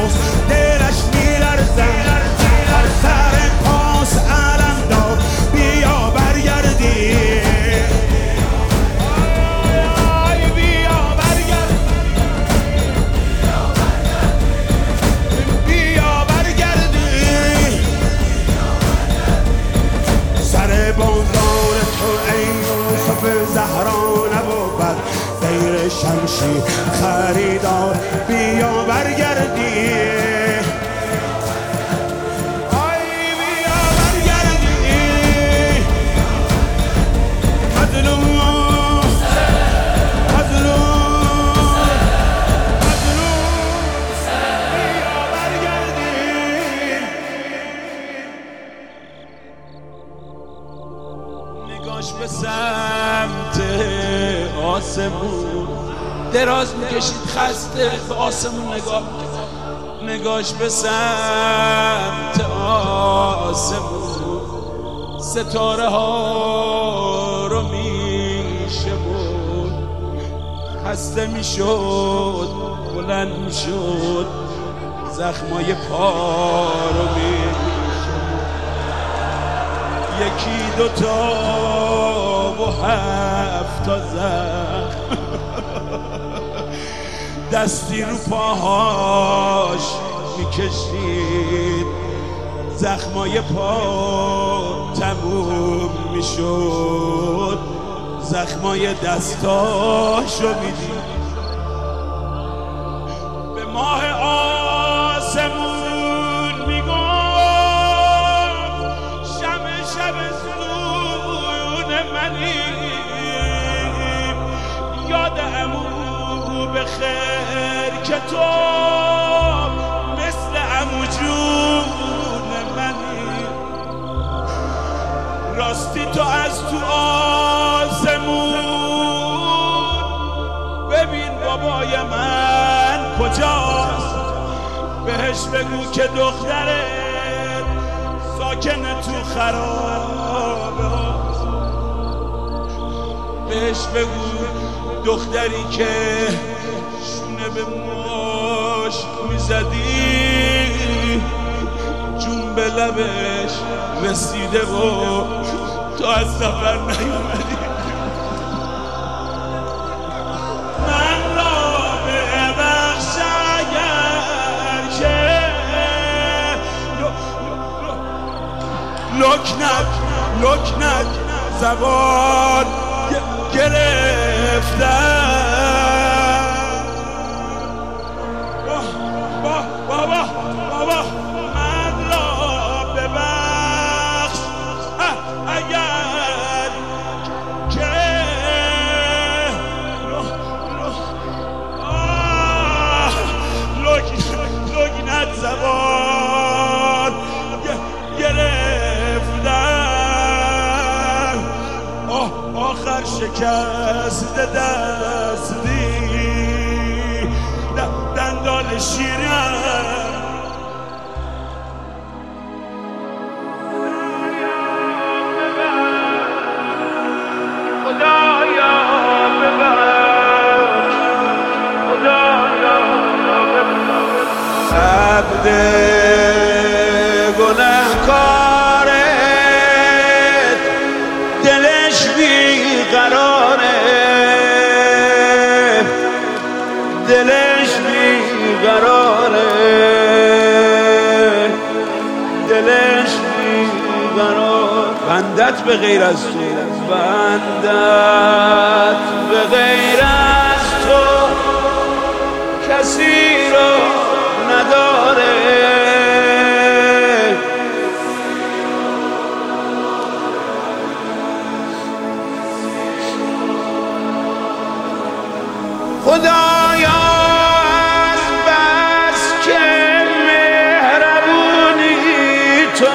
پاس دلش میلرزد از سر پاس علم داد بیا برگردی بازار تو ای یوسف زهرا نبود غیر شمشیر خریدار بیا برگردی آی بیا برگردی مظلوم بیا برگردی نگاش به سمت آسمون دراز میکشید خسته به آسمون نگاه نگاش به سمت آسمون ستاره ها رو میشمرد خسته میشد بلند میشد زخمای پا رو یکی دوتا و 7 تا زخم دستی رو پاهاش میکشید زخمای پا تموم میشد زخمای دستاشو میدید به ماه آسمون میگفت شب سون منی یاد عمو بخیر که تو مثل عمو جون منی راستی تو از تو آسمون ببین بابای من کجاست بهش بگو که دخترت ساکنه تو خرابه هاست بهش بگو دختری که شونه به ماش میزدی جون به لبش رسیده و تو از سفر نیومدی من را ببخش اگر که لکنک زبان گرفتم بابا من را ببخش اگر که لکنت زبان گرفتم آخر شکست دستی دندان شیرم خدایا ببخش عبد گنهکارت دلش بیقراره دلش بیقراره بندت به غیر از تو بندت به غیر از تو کسی رو نداره خدایا از بس که مهربونی تو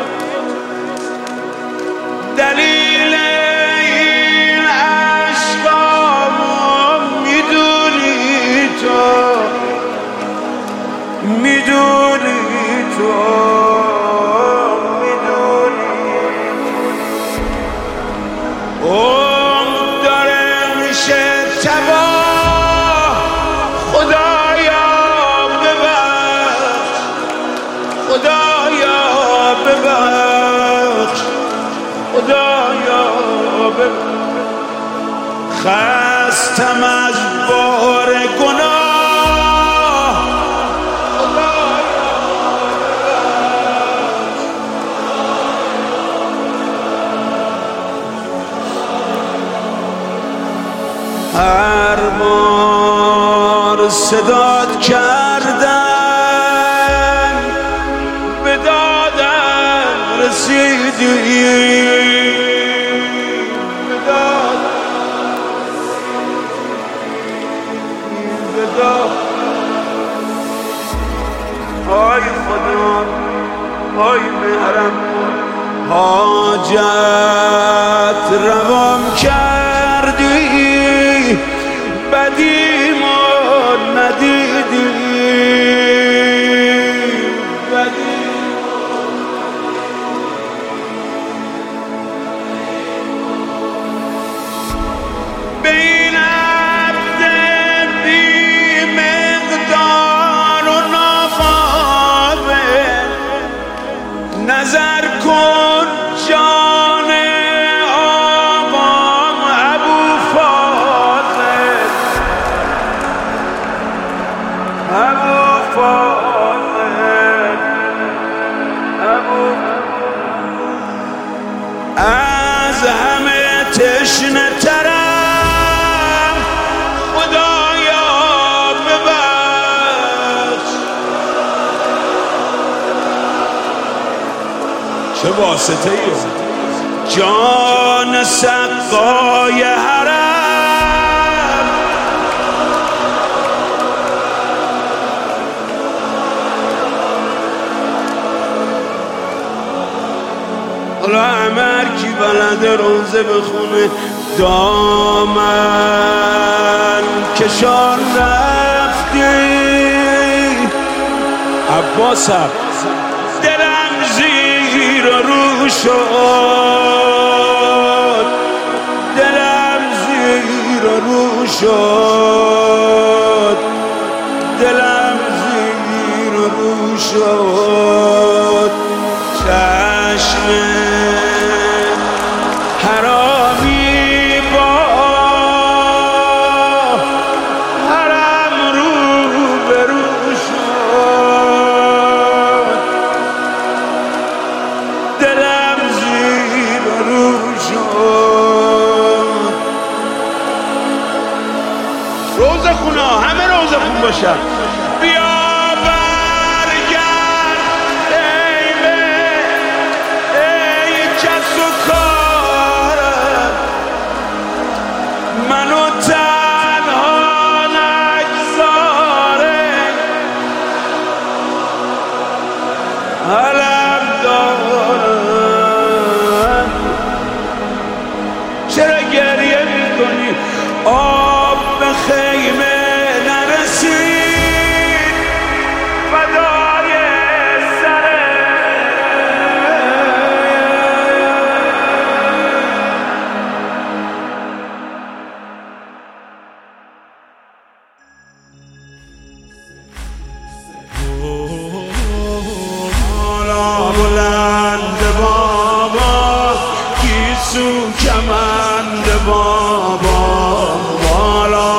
دلیل این عشقامو میدونی تو داره میشه تباه خستم از بار گناه هر بار صدات کردن به دادم رسیدی آی خدا آی مهرم حاجت روام کردی بدیمو ندیدی به این عبد بی مقدار و ناقابل نظر کن جان آقام ابو فاضل از همه تشنه ترم خدایا ببخش چه واسطه ای جان سقای حرم حالا عمر کی بلده روزه بخونه دامن کشان رفتی عباسم دلم زیر و رو شد دلم زیر و رو شد دلم زیر و رو شد چشم حرامی با حرم رو برو شد دلم زیر رو شد روزه خونا همه روزه خون باشن بیا منو تنها نگذاره علم دارم چرا گریه میکنی آب به خیمه نرسید فدای سره بلند بابا گیسو کمند بابا بالا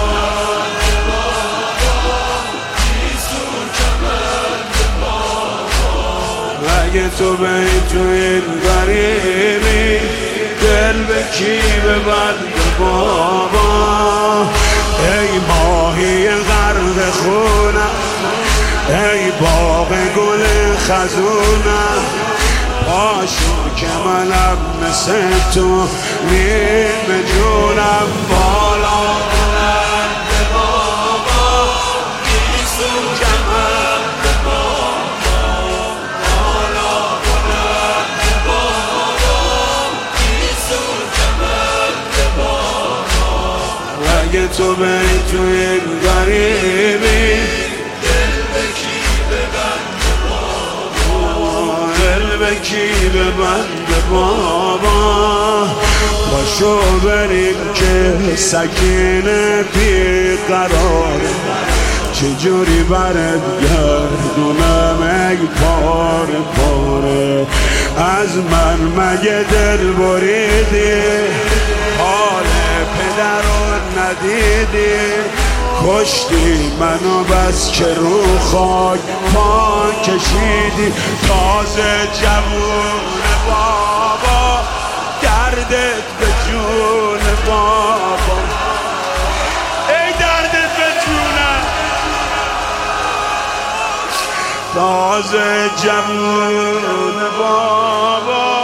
اگه تو به تو این غریبی دل به کی ببند بابا ای ماهی غرق خونم ای باغ گل خزونم پاشو که منم مثل تو نیم جونم بالا بلند بابا گیسو کمند بابا بالا بلند بابا گیسو کمند بابا اگه تو به تو این غریبی کی ببند بابا پاشو بریم که سکینه بی قرار چجوری برد گردونم ای پاره پاره از من مگه دل بریدی حال پدر رو ندیدی، کشتی منو بس که رو خاک پا کشیدی. تازه جوون بابا دردت به جون بابا، ای دردت به جونم. تازه جوون بابا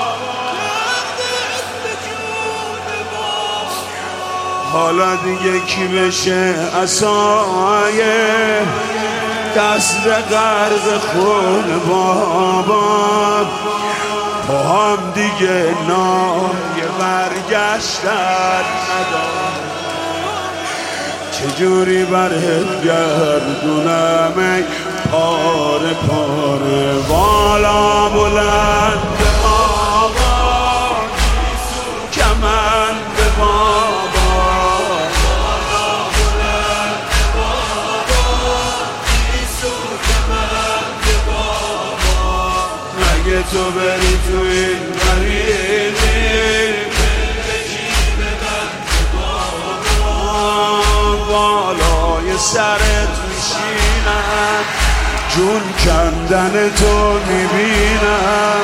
حالا دیگه کی بشه عصایه دست غرق خون بابا. تو هم دیگه نای برگشتن ندار، چجوری برهت گردونم ای پاره پاره. بالا بلند بابا کمند بابا، اگه تو بری تو این غریبی بالای سرت میشینم، جون کندن تو میبینم،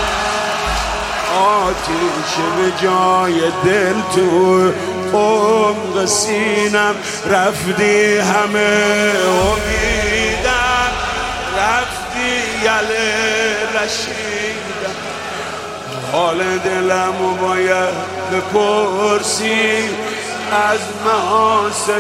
آتیش به جای دل تو عمق سینم. رفتی همه امیدم، رفتی یله رشیدم، حال دلمو باید بپرسی از محاسن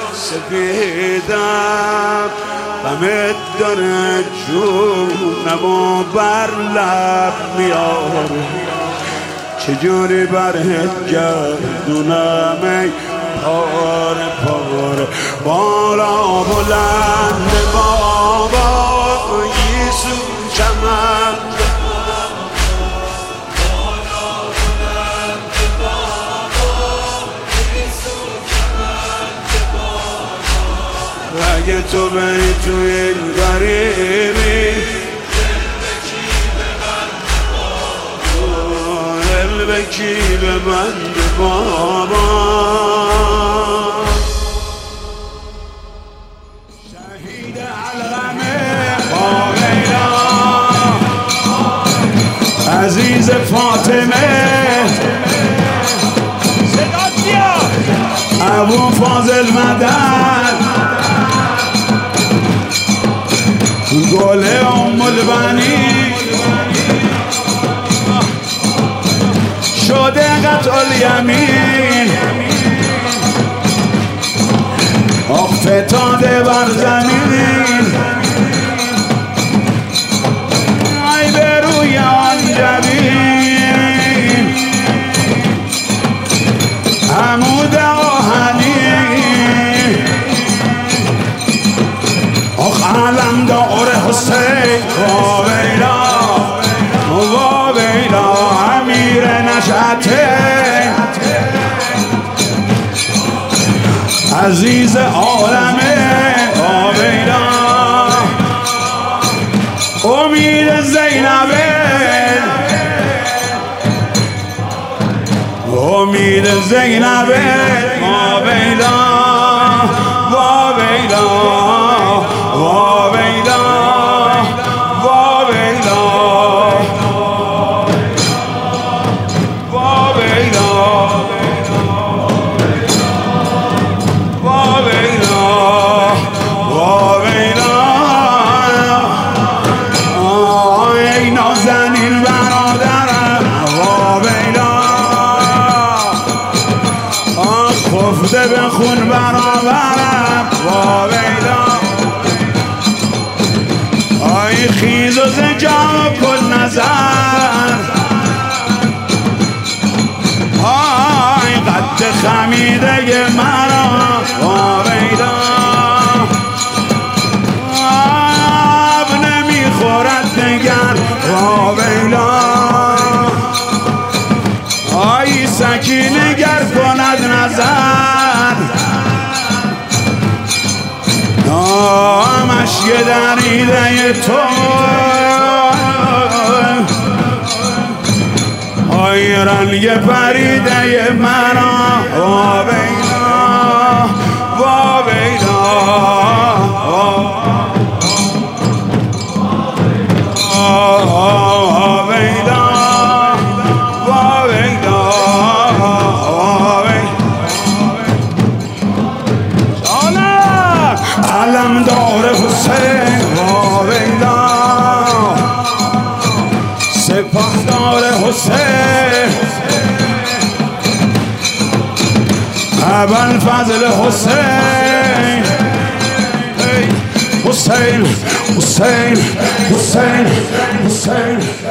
سپیدم. غمت داره جونمو بر لب میاره، چجوری برهت گردونم ای پاره پاره. بالا بلند بابا یسو کمند، اگه تو بری تو این غریبی دل به کی ببند بابا. شهید علقمه باقیلا عزیز فاطمه، صدات بیاد ابو فاضل مدد، گل ام البنی شده قطع الیمین، آخ فتاده بر زمین، ای به روی آن جبین عمود آهنی، آخ علم دار حسین واویلا واویلا امیر نشأته عزیز عالمه واویلا امید زینبه امید زینبه واویلا واویلا واویلا واویلا واویلا واویلا واویلا. ای نازنین برادرم واویلا، خفته به خون برابرم واویلا. آی خیز و زجا کن نظر، آی قد خمیده مرا واویلا. آب نمیخورد نگر واویلا، آی سکینه گر کند نظر، نامش یه دریده تو آی رنگ پریده مرا ابوالفضل حسین حسین حسین حسین حسین